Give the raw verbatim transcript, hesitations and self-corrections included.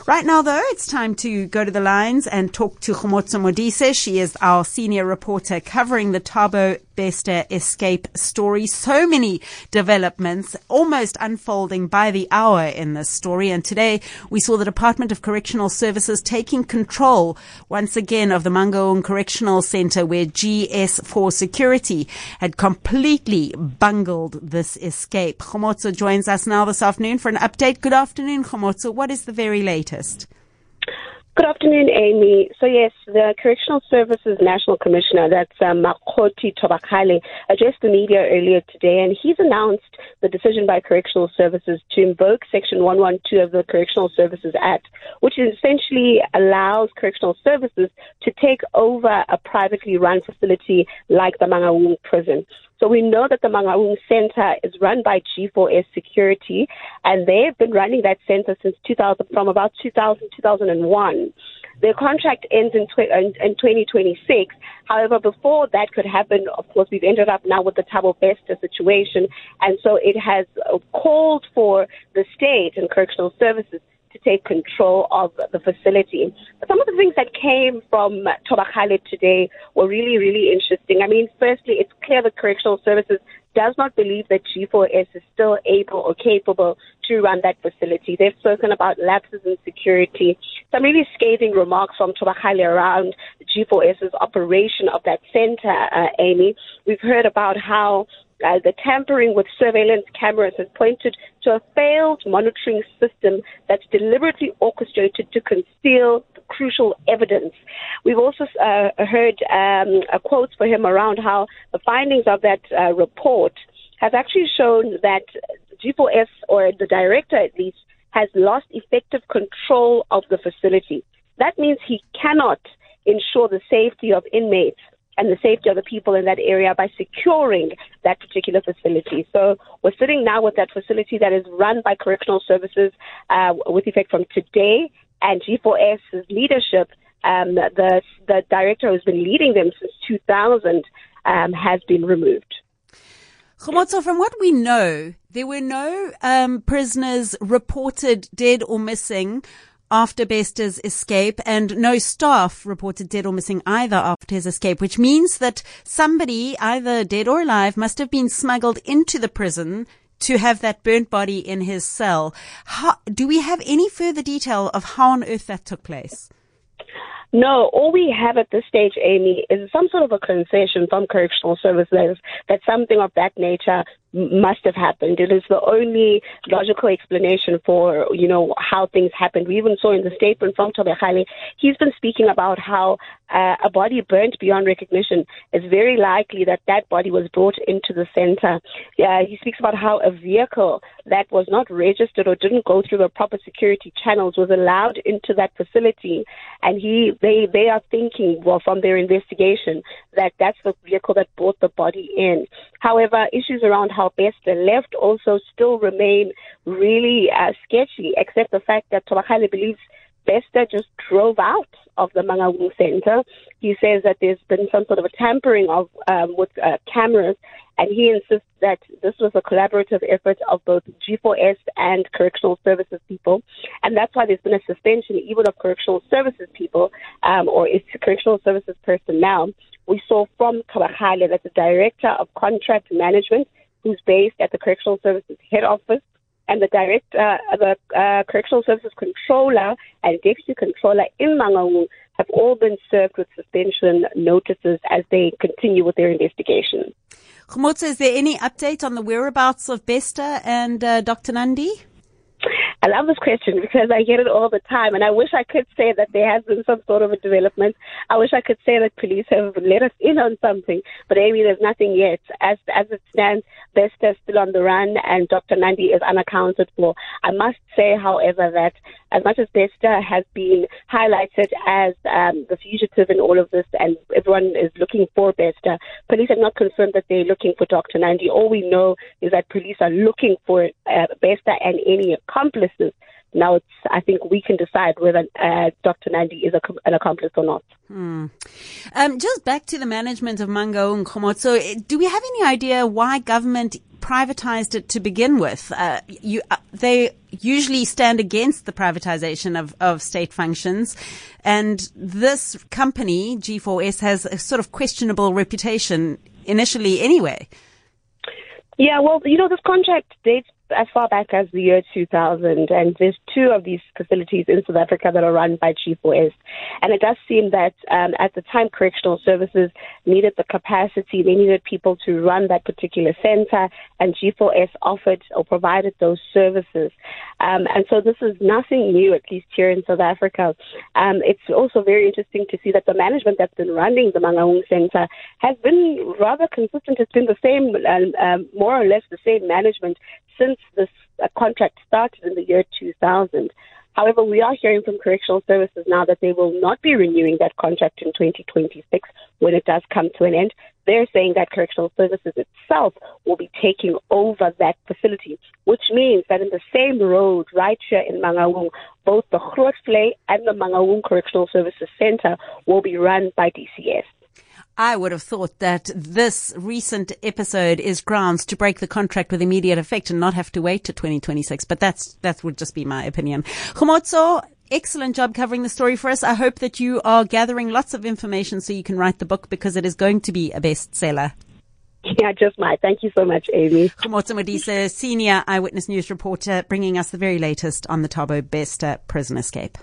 Right now, though, it's time to go to the lines and talk to Khomotso Modise. She is our senior reporter covering the Thabo Bester escape story. So many developments almost unfolding by the hour in this story. And today we saw the Department of Correctional Services taking control once again of the Mangaung Correctional Center, where G S four Security had completely bungled this escape. Khomotso joins us now this afternoon for an update. Good afternoon, Khomotso. What is the very latest? Good afternoon, Amy. So yes, the Correctional Services National Commissioner, that's uh, Makgoti Thobakgale, addressed the media earlier today, and he's announced the decision by Correctional Services to invoke Section one twelve of the Correctional Services Act, which essentially allows Correctional Services to take over a privately run facility like the Mangaung prison. So we know that the Mangaung Center is run by G four S Security, and they've been running that center since two thousand, from about two thousand, two thousand one. Their contract ends in, tw- in twenty twenty-six. However, before that could happen, of course, we've ended up now with the Thabo Bester situation, and so it has called for the state and correctional services to take control of the facility. But some of the things that came from Thobakgale today were really, really interesting. I mean, firstly, it's clear that Correctional Services does not believe that G four S is still able or capable to run that facility. They've spoken about lapses in security. Some really scathing remarks from Thobakgale around G four S's operation of that center, uh, Amy. We've heard about how Uh, the tampering with surveillance cameras has pointed to a failed monitoring system that's deliberately orchestrated to conceal crucial evidence. We've also uh, heard um, a quote for him around how the findings of that uh, report have actually shown that G four S, or the director at least, has lost effective control of the facility. That means he cannot ensure the safety of inmates and the safety of the people in that area by securing that particular facility. So we're sitting now with that facility that is run by Correctional Services uh, with effect from today, and G four S's leadership, um, the the director who's been leading them since two thousand, um, has been removed. Khomotso, from what we know, there were no um, prisoners reported dead or missing after Bester's escape, and no staff reported dead or missing either after his escape, which means that somebody, either dead or alive, must have been smuggled into the prison to have that burnt body in his cell. How, do we have any further detail of how on earth that took place? No, all we have at this stage, Amy, is some sort of a concession from Correctional Services that something of that nature must have happened. It is the only logical explanation for, you know, how things happened. We even saw in the statement from Thobakgale, he's been speaking about how uh, a body burnt beyond recognition is very likely that that body was brought into the center. Yeah, he speaks about how a vehicle that was not registered or didn't go through the proper security channels was allowed into that facility, and he they they are thinking, well, from their investigation, that that's the vehicle that brought the body in. However, issues around how Bester left also still remain really uh, sketchy, except the fact that Thobakgale believes Bester just drove out of the Mangaung Center. He says that there's been some sort of a tampering of um, with uh, cameras, and he insists that this was a collaborative effort of both G four S and Correctional Services people, and that's why there's been a suspension even of Correctional Services people um, or it's Correctional Services personnel. We saw from Thobakgale that the Director of Contract Management, who's based at the Correctional Services head office, and the director, uh, the uh, Correctional Services Controller and Deputy Controller in Mangaung have all been served with suspension notices as they continue with their investigation. Khomotso, is there any update on the whereabouts of Bester and uh, Doctor Nandi? I love this question because I get it all the time, and I wish I could say that there has been some sort of a development. I wish I could say that police have let us in on something, but Amy, there's nothing yet. As as it stands, Bester is still on the run, and Doctor Nandi is unaccounted for. I must say, however, that as much as Bester has been highlighted as um, the fugitive in all of this, and everyone is looking for Bester, police have not confirmed that they're looking for Doctor Nandi. All we know is that police are looking for uh, Bester and any accomplices. Now, it's, I think we can decide whether uh, Doctor Nandi is a, an accomplice or not. Hmm. Um, just back to the management of Mangaung, Khomotso, do we have any idea why government privatized it to begin with. Uh, you, uh, they usually stand against the privatization of, of state functions. And this company, G four S, has a sort of questionable reputation initially anyway. Yeah, well, you know, this contract dates as far back as the year two thousand, and there's two of these facilities in South Africa that are run by G four S. And it does seem that um, at the time, correctional services needed the capacity, they needed people to run that particular center, and G four S offered or provided those services. Um, and so this is nothing new, at least here in South Africa. Um, it's also very interesting to see that the management that's been running the Mangaung Center has been rather consistent. It's been the same, um, um, more or less the same management since this uh, contract started in the year two thousand. However, we are hearing from Correctional Services now that they will not be renewing that contract in twenty twenty-six when it does come to an end. They're saying that Correctional Services itself will be taking over that facility, which means that in the same road right here in Mangaung, both the Grootvlei and the Mangaung Correctional Services Center will be run by D C S. I would have thought that this recent episode is grounds to break the contract with immediate effect and not have to wait to twenty twenty-six. But that's, that would just be my opinion. Khomotso, excellent job covering the story for us. I hope that you are gathering lots of information so you can write the book, because it is going to be a bestseller. Yeah, just might. Thank you so much, Amy. Khomotso Modise, senior Eyewitness News reporter, bringing us the very latest on the Thabo Bester prison escape.